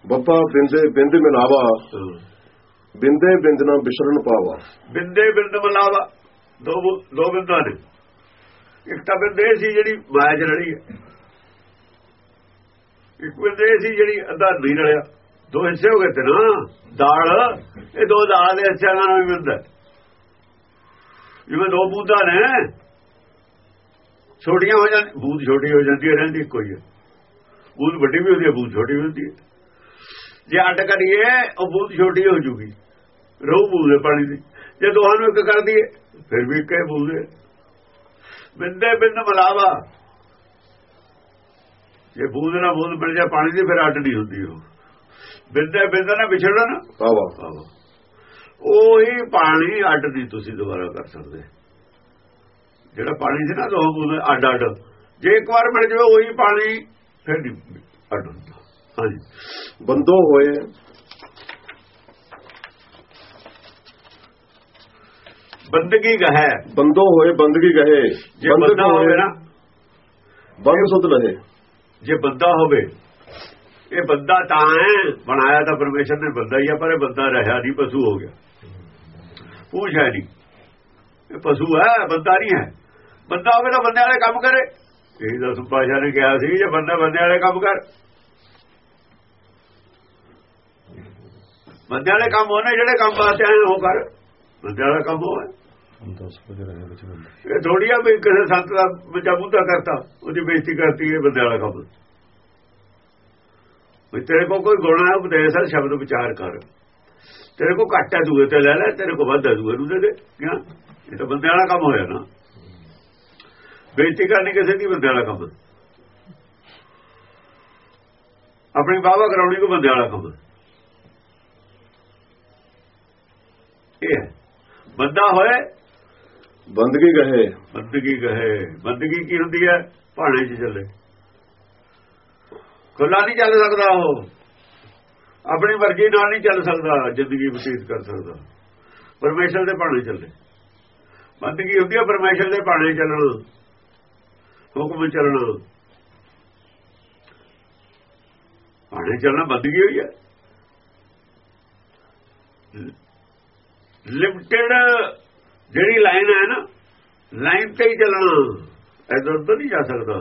ਬੱਪਾ ਬਿੰਦੇ ਬਿੰਦ ਮਿਲਾਵਾ, ਬਿੰਦੇ ਬਿੰਦ ਨਾ ਬਿਸਰਨ ਪਾਵਾ। ਬਿੰਦੇ ਬਿੰਦ ਮਿਲਾਵਾ, ਦੋ ਬਿੰਦਾਂ ਨੇ। ਇੱਕ ਤਾਂ ਬਿੰਦ ਇਹ ਸੀ ਜਿਹੜੀ ਮਾਇਆ ਚ ਰਲੀ ਹੈ, ਇੱਕ ਬਿੰਦ ਇਹ ਸੀ ਜਿਹੜੀ ਅੱਧਾ ਨਹੀਂ ਰਲਿਆ। ਦੋ ਹਿੱਸੇ ਹੋ ਗਏ ਤੇ ਨਾ ਦਾਲ, ਇਹ ਦੋ ਦਾਲ ਦੇ ਹਿੱਸਿਆਂ ਨਾਲ ਵੀ ਬਿੰਦ ਹੈ। ਜਿਵੇਂ ਦੋ ਬੂੰਦਾਂ ਨੇ, ਛੋਟੀਆਂ ਹੋ ਜਾਂਦੀ, ਬੂੰਦ ਛੋਟੀ ਹੋ ਜਾਂਦੀ ਹੈ, ਰਹਿੰਦੀ ਇੱਕੋ ਹੀ ਹੈ। ਬੂੰਦ ਵੱਡੀ ਵੀ ਹੁੰਦੀ ਹੈ, ਬੂੰਦ ਛੋਟੀ ਵੀ ਹੁੰਦੀ ਹੈ। ਜੇ ਅੱਡ ਕਰੀਏ ਉਹ ਬੂੰਦ ਛੋਟੀ ਹੋ ਜੂਗੀ, ਰਹੂ ਬੂੰਦ ਹੈ ਪਾਣੀ ਦੀ। ਜੇ ਦੋਹਾਂ ਨੂੰ ਇੱਕ ਕਰ ਦਈਏ ਫਿਰ ਵੀ ਇੱਕ ਬੂੰਦ ਹੈ। ਬਿੰਦੇ ਬਿੰਦ ਮਿਲਾਵਾ, ਜੇ ਬੂੰਦ ਨਾਲ ਬੂੰਦ ਮਿਲ ਜਾਏ ਪਾਣੀ ਦੀ ਫਿਰ ਅੱਡ ਨਹੀਂ ਹੁੰਦੀ ਉਹ। ਬਿੰਦੇ ਬਿੰਦ ਨਾਲ ਵਿਛੜਨ ਪਾਵਾ, ਉਹੀ ਪਾਣੀ ਅੱਡ ਨਹੀਂ ਤੁਸੀਂ ਦੁਬਾਰਾ ਕਰ ਸਕਦੇ। ਜਿਹੜਾ ਪਾਣੀ ਸੀ ਨਾ ਦੋ ਬੂੰਦ ਅੱਡ ਅੱਡ, ਜੇ ਇੱਕ ਵਾਰ ਮਿਲ ਜਾਵੇ ਉਹੀ ਪਾਣੀ ਫਿਰ ਨਹੀਂ ਅੱਡ ਹੁੰਦਾ। ਹਾਂਜੀ, ਬੰਦੋ ਹੋਏ ਬੰਦਗੀ ਗਹਿ, ਬੰਦੋ ਹੋਏ ਬੰਦਗੀ ਗਹੇ। ਜੇ ਬੰਦਾ ਹੋਵੇ ਨਾ ਬੰਦ ਸੁਧ ਲਹੇ। ਜੇ ਬੰਦਾ ਹੋਵੇ, ਇਹ ਬੰਦਾ ਤਾਂ ਹੈ ਬਣਾਇਆ ਤਾਂ ਪਰਮੇਸ਼ਰ ਨੇ ਬੰਦਾ ਹੀ ਆ, ਪਰ ਇਹ ਬੰਦਾ ਰਿਹਾ ਨਹੀਂ, ਪਸ਼ੂ ਹੋ ਗਿਆ। ਪੂਛ ਹੈ ਨਹੀਂ, ਇਹ ਪਸ਼ੂ ਹੈ, ਬੰਦਾ ਨਹੀਂ ਹੈ। ਬੰਦਾ ਹੋਵੇ ਤਾਂ ਬੰਦੇ ਵਾਲੇ ਕੰਮ ਕਰੇ। ਇਹ ਦਸ ਪਾਸ਼ਾ ਨੇ ਕਿਹਾ ਸੀ, ਜੇ ਬੰਦਾ ਬੰਦੇ ਵਾਲੇ ਕੰਮ ਕਰ, ਬੰਦੇ ਵਾਲੇ ਕੰਮ ਹੋਣੇ ਜਿਹੜੇ ਕੰਮ ਵਾਸਤੇ ਆਏ ਉਹ ਕਰ, ਬੰਦੇ ਵਾਲਾ ਕੰਮ ਹੋਵੇ। ਇਹ ਥੋੜੀ ਆ ਵੀ ਕਿਸੇ ਸੰਤ ਦਾ ਬੱਚਾ ਬੁੱਧਾ ਕਰਤਾ, ਉਹਦੀ ਬੇਇੱਜ਼ਤੀ ਕਰਤੀ, ਇਹ ਬੰਦੇ ਵਾਲਾ ਕੰਮ। ਵੀ ਤੇਰੇ ਕੋਲ ਕੋਈ ਗੁਣ ਹੈ, ਉਪਦੇਸ਼ ਹੈ, ਸ਼ਬਦ ਵਿਚਾਰ ਕਰ। ਤੇਰੇ ਕੋਲ ਘੱਟ ਹੈ ਦੂਏ ਤੇ ਲੈ ਲੈ, ਤੇਰੇ ਕੋਲ ਵੱਧ ਹੈ ਦੂਏ ਨੂੰ ਦੇ ਦੇ। ਕਿਆ ਇਹ ਤਾਂ ਬੰਦੇ ਵਾਲਾ ਕੰਮ ਹੋਇਆ ਨਾ। ਬੇਇੱਜ਼ਤੀ ਕਰਨੀ ਕਿਸੇ ਦੀ ਬੰਦੇ ਵਾਲਾ ਕੰਮ, ਆਪਣੀ ਵਾਹਵਾ ਕਰਾਉਣੀ ਕੋਈ ਬੰਦੇ ਵਾਲਾ ਕੰਮ। ਇਹ ਬੰਦਾ ਹੋਏ ਬੰਦਗੀ ਗਹੇ। ਬੰਦਗੀ ਗਹੇ, ਬੰਦਗੀ ਕੀ ਹੁੰਦੀ ਹੈ? ਭਾਣੇ 'ਚ ਚੱਲੇ, ਖੁੱਲਾ ਨਹੀਂ ਚੱਲ ਸਕਦਾ। ਉਹ ਆਪਣੀ ਮਰਜ਼ੀ ਨਾਲ ਨਹੀਂ ਚੱਲ ਸਕਦਾ, ਜ਼ਿੰਦਗੀ ਬਤੀਤ ਕਰ ਸਕਦਾ। ਪਰਮੇਸ਼ਰ ਦੇ ਭਾਣੇ ਚੱਲੇ। ਬੰਦਗੀ ਹੁੰਦੀ ਹੈ ਪਰਮੇਸ਼ਰ ਦੇ ਭਾਣੇ ਚੱਲਣਾ, ਹੁਕਮ ਚੱਲਣਾ। ਭਾਣੇ ਚੱਲਣਾ ਬੰਦਗੀ ਹੋਈ ਹੈ। ਲਿਮਟਿਡ ਜਿਹੜੀ ਲਾਈਨ ਹੈ ਨਾ, ਲਾਈਨ ਤੇ ਹੀ ਚੱਲਣਾ, ਇੱਧਰ ਉੱਧਰ ਨਹੀਂ ਜਾ ਸਕਦਾ।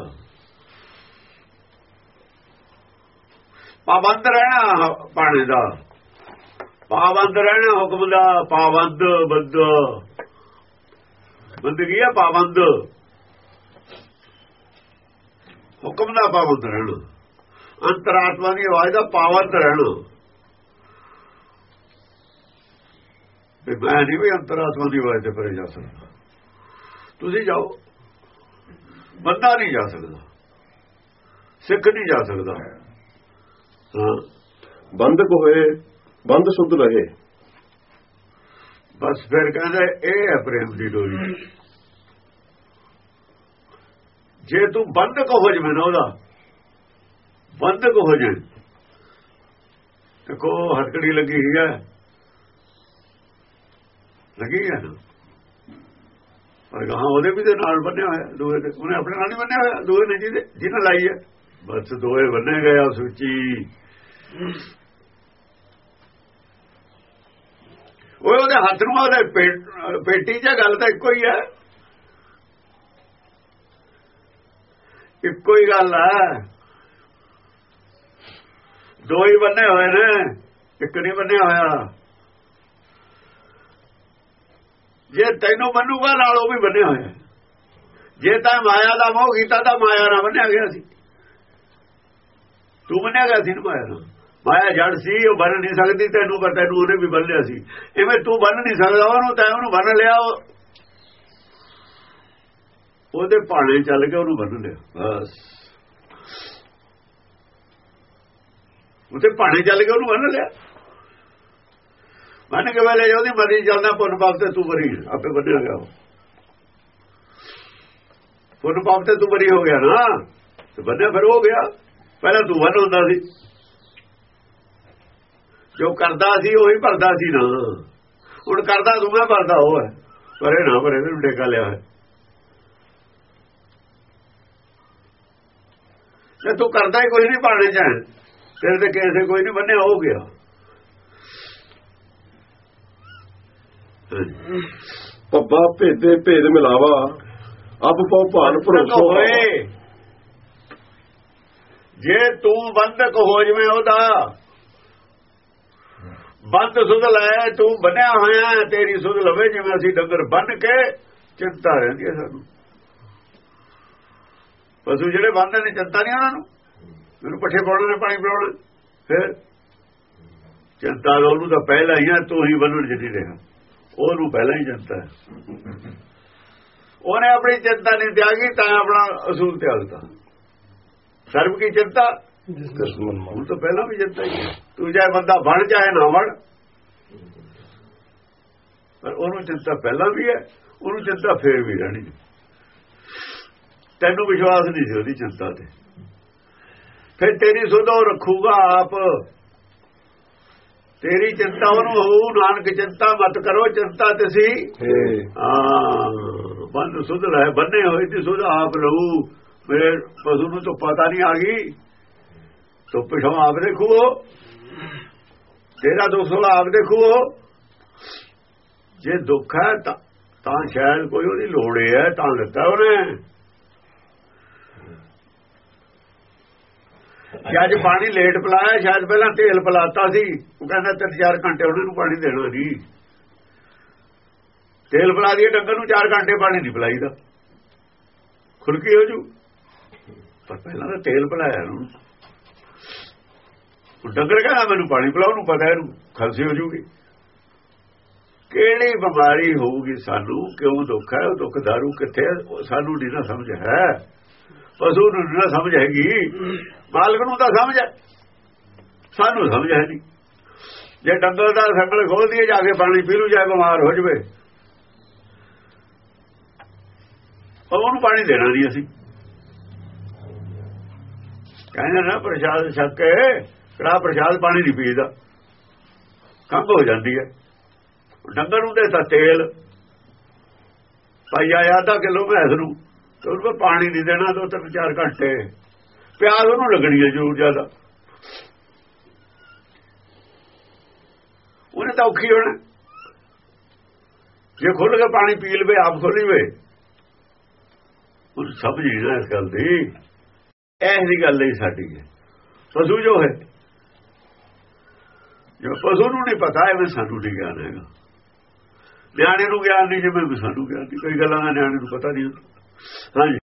ਪਾਬੰਦ ਰਹਿਣਾ ਭਾਣੇ ਦਾ, ਪਾਬੰਦ ਰਹਿਣਾ ਹੁਕਮ ਦਾ। ਪਾਬੰਦ ਬੰਦ, ਬੰਦਗੀ ਹੈ ਪਾਬੰਦ, ਹੁਕਮ ਦਾ ਪਾਬੰਦ ਰਹਿਣਾ। ਅੰਤਰਾਤਮਾ ਦੀ ਆਵਾਜ਼ ਦਾ ਪਾਬੰਦ ਰਹਿਣਾ। ਮੈਂ ਨਹੀਂ ਵੀ ਅੰਤਰਾਤਮਾ ਦੀ ਆਵਾਜ਼ ਤੇ ਪਰੇ ਜਾ ਸਕਦਾ। ਤੁਸੀਂ ਜਾਓ, ਬੰਦਾ ਨਹੀਂ ਜਾ ਸਕਦਾ, ਸਿੱਖ ਨਹੀਂ ਜਾ ਸਕਦਾ। ਹਾਂ, ਬੰਦਕ ਹੋਏ ਬੰਦ ਸੁਧ ਰਹੇ। ਬਸ ਫਿਰ ਕਹਿੰਦੇ ਇਹ ਹੈ ਪ੍ਰੇਮ ਦੀ ਡੋਰੀ। ਜੇ ਤੂੰ ਬੰਦਕ ਹੋ ਜਾਵੇਂ ਨਾ, ਉਹਦਾ ਬੰਦਕ ਹੋ ਜਾਏ। ਦੇਖੋ ਹੱਥਕੜੀ ਲੱਗੀ ਹੈ, ਲੱਗੀ ਹੈ ਨਾ, ਪਰ ਹਾਂ ਉਹਦੇ ਵੀ ਦੇ ਨਾਲ ਬੰਨਿਆ ਹੋਇਆ, ਦੋਏ ਦੇ। ਉਹਨੇ ਆਪਣੇ ਨਾਲ ਨਹੀਂ ਬੰਨਿਆ ਹੋਇਆ, ਦੋਏ ਨੇ ਜਿਹਨੇ ਲਾਈ ਹੈ। ਬਸ ਦੋਏ ਬੰਨੇ ਗਏ ਆ ਸੂਚੀ। ਉਹਦੇ ਹੱਥ ਨੂੰ, ਉਹਦੇ ਪੇਟੀ 'ਚ ਗੱਲ ਤਾਂ ਇੱਕੋ ਹੀ ਹੈ, ਇੱਕੋ ਹੀ ਗੱਲ ਹੈ। ਦੋ ਹੀ ਬੰਨੇ ਹੋਏ ਨੇ, ਇੱਕ ਨਹੀਂ ਬੰਨਿਆ ਹੋਇਆ। ਜੇ ਤੈਨੂੰ ਮੰਨੂਗਾ ਨਾਲ ਉਹ ਵੀ ਬੰਨਿਆ ਹੋਇਆ। ਜੇ ਤਾਂ ਮਾਇਆ ਦਾ ਮੋਹ ਕੀਤਾ ਤਾਂ ਮਾਇਆ ਨਾਲ ਬੰਨਿਆ ਗਿਆ ਸੀ। ਤੂੰ ਬੰਨਿਆ ਗਿਆ ਸੀ ਨਾ ਮਾਇਆ ਨਾਲ। ਮਾਇਆ ਜੜ ਸੀ, ਉਹ ਬੰਨ ਨਹੀਂ ਸਕਦੀ ਤੈਨੂੰ, ਪਰ ਤੈਨੂੰ ਉਹਨੇ ਵੀ ਬੰਨ ਲਿਆ ਸੀ। ਇਵੇਂ ਤੂੰ ਬੰਨ ਨਹੀਂ ਸਕਦਾ ਉਹਨੂੰ, ਤੈਂ ਉਹਨੂੰ ਬੰਨ ਲਿਆ। ਉਹਦੇ ਭਾਣੇ ਚੱਲ ਕੇ ਉਹਨੂੰ ਬੰਨ ਲਿਆ। ਬਸ ਉਹਦੇ ਭਾਣੇ ਚੱਲ ਕੇ ਉਹਨੂੰ ਬੰਨ ਲਿਆ। ਬੰਨ ਕੇ ਵੇਲੇ ਉਹਦੀ ਮਰਜ਼ੀ ਚੱਲਦਾ, ਪੁੰਨ ਪਾਪ ਤੇ ਤੂੰ ਬਰੀ, ਆਪੇ ਬੰਨਿਆ ਗਿਆ। ਪੁੰਨ ਪਾਪ ਤੇ ਤੂੰ ਬਰੀ ਹੋ ਗਿਆ ਨਾ, ਤੇ ਬੰਨਿਆ ਫਿਰ ਹੋ ਗਿਆ। ਪਹਿਲਾਂ ਤੂੰ ਬੰਨ ਹੁੰਦਾ ਸੀ, ਜੋ ਕਰਦਾ ਸੀ ਉਹੀ ਭਰਦਾ ਸੀ ਨਾ। ਹੁਣ ਕਰਦਾ ਤੂੰ, ਮੈਂ ਭਰਦਾ ਉਹ ਹੈ। ਪਰੇ ਨਾ ਪਰੇ ਨੂੰ ਡੇਕਾ ਲਿਆ ਹੈ। ਜੇ ਤੂੰ ਕਰਦਾ ਹੀ ਕੋਈ ਨਹੀਂ ਭਾਣੇ ਚ, ਤੇਰੇ ਤੇ ਕਿਸੇ ਕੋਈ ਨਹੀਂ ਬੰਨਿਆ, ਹੋ ਗਿਆ। ਪੱਬਾ ਭੇਦੇ ਭੇਦ ਮਿਲਾਵਾ, ਅਬ ਪਾਉ ਭਾਨ ਭਰੋਸਾ ਹੋਏ। ਜੇ ਤੂੰ ਬੰਦਕ ਹੋ ਜਵੇਂ ਉਹਦਾ, ਬੰਦ ਸੁਧ ਲੈ, ਤੂੰ ਬੰਨਿਆ ਹੋਇਆ, ਤੇਰੀ ਸੁਧ ਲਵੇ। ਜਿਵੇਂ ਅਸੀਂ ਡੰਗਰ ਬੰਨ ਕੇ ਚਿੰਤਾ ਰਹਿੰਦੀ ਹੈ ਸਾਨੂੰ। ਪਸ਼ੂ ਜਿਹੜੇ ਬੰਨ੍ਹਦੇ ਨੇ ਚਿੰਤਾ ਨਹੀਂ ਉਹਨਾਂ ਨੂੰ, ਮੈਨੂੰ ਪੱਠੇ ਪਾਉਣੇ ਨੇ, ਪਾਣੀ ਪਿਲਾਉਣਾ, ਫਿਰ ਚਿੰਤਾ ਉਹਨੂੰ ਤਾਂ ਪਹਿਲਾਂ ਹੀ ਆ, ਤੂੰ ਹੀ ਬੰਨਣ ਜਿੱਤੀ ਰਿਹਾ, ਉਹਨੂੰ ਪਹਿਲਾਂ ਹੀ ਚਿੰਤਾ ਹੈ। ਉਹਨੇ ਆਪਣੀ ਚਿੰਤਾ ਨਹੀਂ ਤਿਆਗੀ ਤਾਂ ਆਪਣਾ ਅਸੂਲ ਤਿਆਗਤਾ। ਸਰਬ ਕੀ ਚਿੰਤਾ ਹੁਣ ਤਾਂ ਪਹਿਲਾਂ ਵੀ ਚਿੰਤਾ ਹੀ। ਤੂੰ ਚਾਹੇ ਬੰਦਾ ਬਣ ਚਾਹੇ ਨਾ ਬਣ, ਪਰ ਉਹਨੂੰ ਚਿੰਤਾ ਪਹਿਲਾਂ ਵੀ ਹੈ, ਉਹਨੂੰ ਚਿੰਤਾ ਫੇਰ ਵੀ ਰਹਿਣੀ। ਤੈਨੂੰ ਵਿਸ਼ਵਾਸ ਨਹੀਂ ਸੀ ਉਹਦੀ ਚਿੰਤਾ ਤੇ, ਫਿਰ ਤੇਰੀ ਸੁਧ ਉਹ ਰੱਖੂਗਾ ਆਪ। ਤੇਰੀ ਚਿੰਤਾ ਉਹਨੂੰ ਹੋਊ। ਨਾਨਕ ਚਿੰਤਾ ਮਤ ਕਰੋ, ਚਿੰਤਾ ਤੁਸੀਂ ਬੰਦ ਸੁਧ ਲੈ, ਬੰਨੇ ਹੋਏ ਤੇ ਸੁਧ ਆਪ ਲਊ। ਮੇਰੇ ਪਸ਼ੂ ਨੂੰ ਤਾਂ ਪਤਾ ਨਹੀਂ ਆ ਗਈ, ਤੋ ਪਿਛੋਂ ਆਪ ਦੇਖੋ, ਤੇਰਾ ਦੁੱਖ ਆਪ ਦੇਖੋ। ਜੇ ਦੁੱਖ ਹੈ ਤਾਂ ਸ਼ਾਇਦ ਕੋਈ ਉਹਦੀ ਲੋੜ ਹੈ, ਤਾਂ ਦਿੱਤਾ ਉਹਨੇ। ਅੱਜ ਪਾਣੀ ਲੇਟ ਪਿਲਾਇਆ, ਸ਼ਾਇਦ ਪਹਿਲਾਂ ਤੇਲ ਪਿਲਾਤਾ ਸੀ, ਉਹ ਕਹਿੰਦਾ 3-4 ਘੰਟੇ ਉਹਨਾਂ ਨੂੰ ਪਾਣੀ ਦੇਣਾ ਨਹੀਂ। ਤੇਲ ਪਿਲਾ ਦਈਏ ਡੰਗਰ ਨੂੰ, 4 ਘੰਟੇ ਪਾਣੀ ਨਹੀਂ ਪਿਲਾਈਦਾ, ਖੁਲਕੀ ਹੋ ਜੂ। ਪਰ ਪਹਿਲਾਂ ਤਾਂ ਤੇਲ ਪਿਲਾਇਆ ਉਹਨੂੰ। ਡੰਗਰ ਕਹਿੰਦਾ ਮੈਨੂੰ ਪਾਣੀ ਪਿਲਾਓ, ਉਹਨੂੰ ਪਤਾ ਇਹਨੂੰ ਖਾਂਸੀ ਹੋ ਜੂਗੀ। ਕਿਹੜੀ ਬਿਮਾਰੀ ਹੋਊਗੀ ਸਾਨੂੰ, ਕਿਉਂ ਦੁੱਖ ਹੈ, ਉਹ ਦੁੱਖ ਦਾਰੂ ਕਿੱਥੇ, ਸਾਨੂੰ ਨਹੀਂ ਨਾ ਸਮਝ ਹੈ। ਪਸ਼ੂ ਨੂੰ ਨਾ ਸਮਝ ਹੈਗੀ, ਮਾਲਕ ਨੂੰ ਤਾਂ ਸਮਝ ਹੈ, ਸਾਨੂੰ ਸਮਝ ਹੈ ਨਹੀਂ। ਜੇ ਡੰਗਰ ਦਾ ਸੰਗਲ ਖੋਲ ਦਈਏ, ਜਾ ਕੇ ਪਾਣੀ ਪੀ ਲੂ, ਜਾ ਬਿਮਾਰ ਹੋ ਜਾਵੇ, ਉਹਨੂੰ ਪਾਣੀ ਦੇਣਾ ਨਹੀਂ। ਅਸੀਂ ਕਹਿੰਦੇ ਨਾ ਪ੍ਰਸ਼ਾਦ ਛਕ ਕੇ ਕੜਾ ਪ੍ਰਸ਼ਾਦ ਪਾਣੀ ਨਹੀਂ ਪੀਦਾ, ਖੰਘ ਹੋ ਜਾਂਦੀ ਹੈ। ਡੰਗਰ ਨੂੰ ਦੇਤਾ ਤੇਲ, ਪਾਈਆ ਅੱਧਾ ਕਿਲੋ ਮੈਸ ਨੂੰ, ਤੇ ਉਹਨੂੰ ਕੋਈ ਪਾਣੀ ਨਹੀਂ ਦੇਣਾ 2-3-4 ਘੰਟੇ, ਪਿਆਸ ਉਹਨੂੰ ਲੱਗਣੀ ਹੈ ਜ਼ਰੂਰ ਜ਼ਿਆਦਾ। ਉਹਨੇ ਤਾਂ ਔਖੀ ਹੋਣਾ, ਜੇ ਖੁੱਲ ਕੇ ਪਾਣੀ ਪੀ ਲਵੇ, ਆਪ ਖੋਲੀ ਵੇ, ਉਹ ਸਮਝ ਨਹੀਂ ਨਾ ਇਸ ਗੱਲ ਦੀ। ਇਹੋ ਗੱਲ ਨਹੀਂ ਸਾਡੀ ਹੈ। ਪਸ਼ੂ ਜੋ ਹੈ, ਜੋ ਪਸ਼ੂ ਨੂੰ ਨਹੀਂ ਪਤਾ, ਐਵੇਂ ਸਾਨੂੰ ਨਹੀਂ ਗਿਆਨ ਹੈਗਾ। ਨਿਆਣੇ ਨੂੰ ਗਿਆਨ ਨਹੀਂ, ਜਿਵੇਂ ਸਾਨੂੰ ਗਿਆਨ ਨਹੀਂ। ਕਈ ਗੱਲਾਂ ਦਾ ਨਿਆਣੇ ਨੂੰ ਪਤਾ ਨਹੀਂ ਹੁੰਦਾ। ਹਾਂਜੀ।